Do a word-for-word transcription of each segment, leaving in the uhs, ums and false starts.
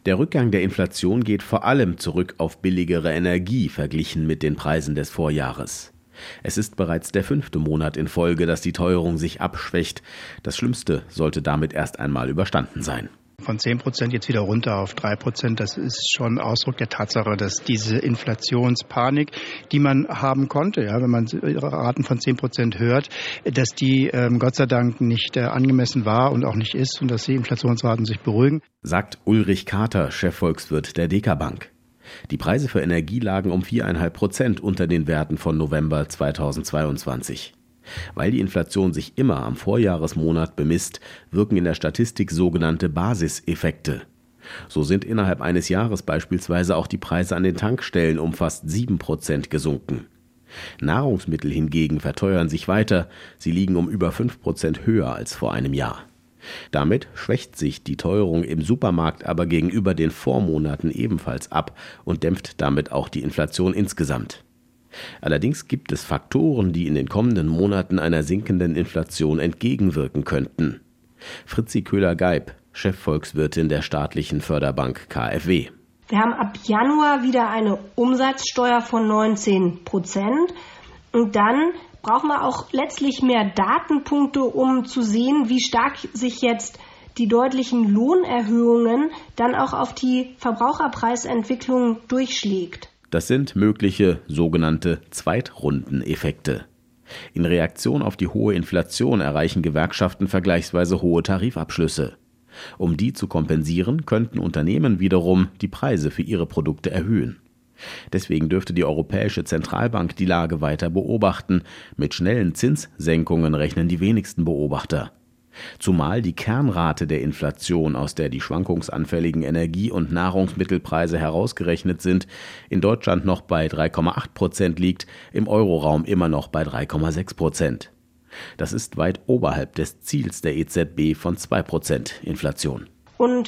Der Rückgang der Inflation geht vor allem zurück auf billigere Energie verglichen mit den Preisen des Vorjahres. Es ist bereits der fünfte Monat in Folge, dass die Teuerung sich abschwächt. Das Schlimmste sollte damit erst einmal überstanden sein. Von zehn Prozent jetzt wieder runter auf drei Prozent, das ist schon Ausdruck der Tatsache, dass diese Inflationspanik, die man haben konnte, ja, wenn man Raten von zehn Prozent hört, dass die ähm, Gott sei Dank nicht äh, angemessen war und auch nicht ist und dass die Inflationsraten sich beruhigen. Sagt Ulrich Kater, Chefvolkswirt der Deka Bank. Die Preise für Energie lagen um vier Komma fünf Prozent unter den Werten von November zweitausendzweiundzwanzig. Weil die Inflation sich immer am Vorjahresmonat bemisst, wirken in der Statistik sogenannte Basiseffekte. So sind innerhalb eines Jahres beispielsweise auch die Preise an den Tankstellen um fast sieben Prozent gesunken. Nahrungsmittel hingegen verteuern sich weiter, sie liegen um über fünf Prozent höher als vor einem Jahr. Damit schwächt sich die Teuerung im Supermarkt aber gegenüber den Vormonaten ebenfalls ab und dämpft damit auch die Inflation insgesamt. Allerdings gibt es Faktoren, die in den kommenden Monaten einer sinkenden Inflation entgegenwirken könnten. Fritzi Köhler-Geib, Chefvolkswirtin der staatlichen Förderbank K f W. Wir haben ab Januar wieder eine Umsatzsteuer von neunzehn Prozent und dann brauchen wir auch letztlich mehr Datenpunkte, um zu sehen, wie stark sich jetzt die deutlichen Lohnerhöhungen dann auch auf die Verbraucherpreisentwicklung durchschlägt. Das sind mögliche sogenannte Zweitrundeneffekte. In Reaktion auf die hohe Inflation erreichen Gewerkschaften vergleichsweise hohe Tarifabschlüsse. Um die zu kompensieren, könnten Unternehmen wiederum die Preise für ihre Produkte erhöhen. Deswegen dürfte die Europäische Zentralbank die Lage weiter beobachten. Mit schnellen Zinssenkungen rechnen die wenigsten Beobachter. Zumal die Kernrate der Inflation, aus der die schwankungsanfälligen Energie- und Nahrungsmittelpreise herausgerechnet sind, in Deutschland noch bei drei Komma acht Prozent liegt, im Euroraum immer noch bei drei Komma sechs Prozent. Das ist weit oberhalb des Ziels der E Z B von zwei Prozent Inflation. Und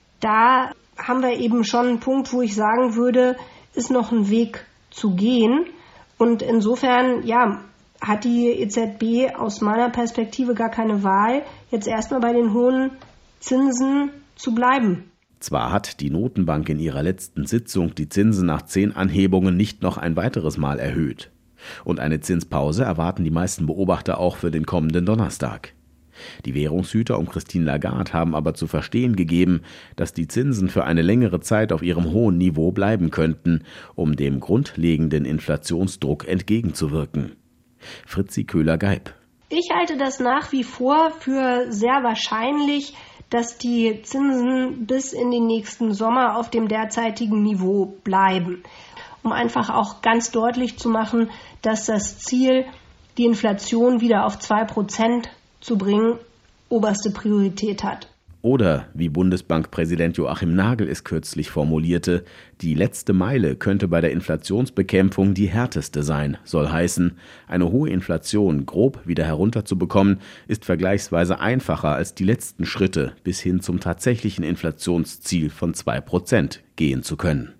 da haben wir eben schon einen Punkt, wo ich sagen würde, ist noch ein Weg zu gehen. Und insofern, ja, hat die E Z B aus meiner Perspektive gar keine Wahl, jetzt erstmal bei den hohen Zinsen zu bleiben. Zwar hat die Notenbank in ihrer letzten Sitzung die Zinsen nach zehn Anhebungen nicht noch ein weiteres Mal erhöht. Und eine Zinspause erwarten die meisten Beobachter auch für den kommenden Donnerstag. Die Währungshüter um Christine Lagarde haben aber zu verstehen gegeben, dass die Zinsen für eine längere Zeit auf ihrem hohen Niveau bleiben könnten, um dem grundlegenden Inflationsdruck entgegenzuwirken. Fritzi Köhler-Geib. Ich halte das nach wie vor für sehr wahrscheinlich, dass die Zinsen bis in den nächsten Sommer auf dem derzeitigen Niveau bleiben. Um einfach auch ganz deutlich zu machen, dass das Ziel, die Inflation wieder auf zwei Prozent zu bringen, oberste Priorität hat. Oder, wie Bundesbankpräsident Joachim Nagel es kürzlich formulierte, die letzte Meile könnte bei der Inflationsbekämpfung die härteste sein, soll heißen, eine hohe Inflation grob wieder herunterzubekommen, ist vergleichsweise einfacher als die letzten Schritte bis hin zum tatsächlichen Inflationsziel von zwei Prozent gehen zu können.